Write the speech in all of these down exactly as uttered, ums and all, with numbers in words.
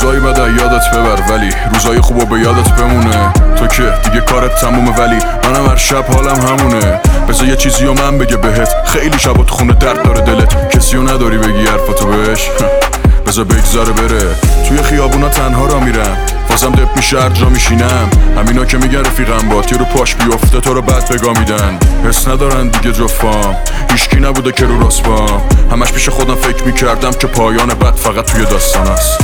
روزای بد یادت ببر ولی روزای خوبو به یادت بمونه. تو که دیگه کارت تمومه ولی منم هر شب حالم همونه. بذار یه چیزی و من بگه بهت، خیلی شبا تو خونه درد داره دلت، کسیو نداری بگی حرفتو بهش. بذار بگذاره بره. توی خیابونا تنها را میرم، بازم دپ میشه هر جا میشینم. همینا که میگن رفیقم با تیر رو پاش بیفته تو رو بد بگا میدن. حس ندارن دیگه جفام، هیچکی نبوده که رو راست بام. همش پیش خودم فکر میکردم که پایان بد فقط توی داستان است.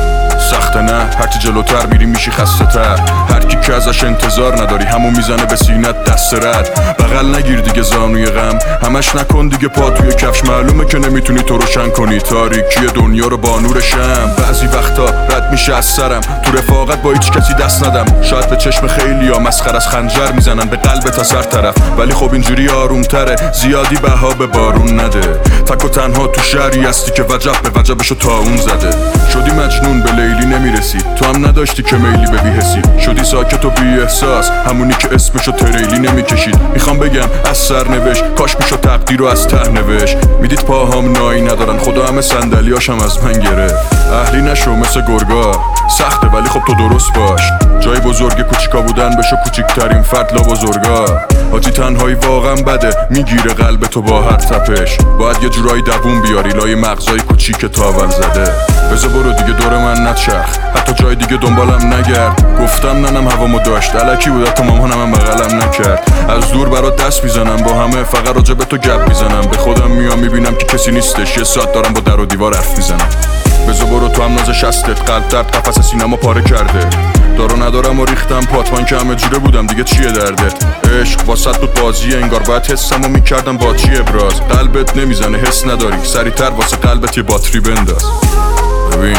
سخته نه، هرچی جلوتر میری میشی خسته تر. هرکی که ازش انتظار نداری همون میزنه به سینت دست رد. بغل نگیر دیگه زانوی غم، همش نکن دیگه پا توی کفش. معلومه که نمیتونی تو روشن کنی تاریکی دنیا رو با نور شم. بعضی وقتا رد میشه از سرم، تو رفاقت با هیچ کسی دست ندم. شاید به چشم خیلیا مسخره از خنجر میزنن به قلب تا سر طرف، ولی خب اینجوری آرومتره. زیادی بها به بارون نده، تک و تنها تو شهری هستی که وجب به وجبشو تا اون زده. شدی مجنون به لیلی نمیرسی، تو هم نداشتی که میلی به بی‌حسی. شدی ساکت و بی احساس، همونی که اسمشو تریلی نمیکشید. میخوام بگم از سرنوشت، کاش میشد تقدیر رو از ته نوشت. میدید پاهام نایی ندارن، خدا همه صندلیاشم از من گرفت. اهلی نشو مثل گرگا، سخته ولی خب تو درست باش. جای بزرگ کوچیکا بودن بشو کوچیکترین فرد لا بزرگا. حاجی تنهایی واقعا بده، میگیره قلب تو با هر تپش. باید یه جورایی دووم بیاری لای مغزای کوچیک تاول زده. بذار برو دیگه دور من نچرخ، حتی جای دیگه دنبالم نگرد. گفتم ننم هوامو داشت، الکی بود حتی مامانم هم بغلم نکرد. از دور برات دست میزنم با همه، فقط راجع به تو گپ میزنم. به خودم میام میبینم که کسی نیستش، یه ساعت دارم با در و دیوار حرف میزنم. بذار برو تو هم ناز شستت، قلب درد قفس سینما پاره کرده. دارو ندارم و ریختم پاتمان که همه جوره بودم دیگه چیه دردت. عشق واسط بود بازیه، انگار باید حسمو میکردم با چی ابراز. قلبت نمیزنه حس نداری، سریعتر واسه قلبت یه باتری بنداز. ببین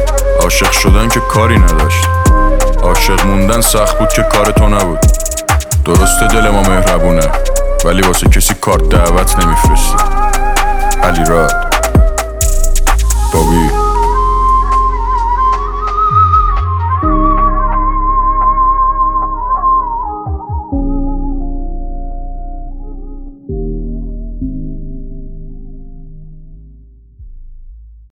عاشق شدن که کاری نداشت، عاشق موندن سخت بود که کار تو نبود. درسته دل ما مهربونه ولی واسه کسی کارت دعوت نمیفرستی. علی راد بابی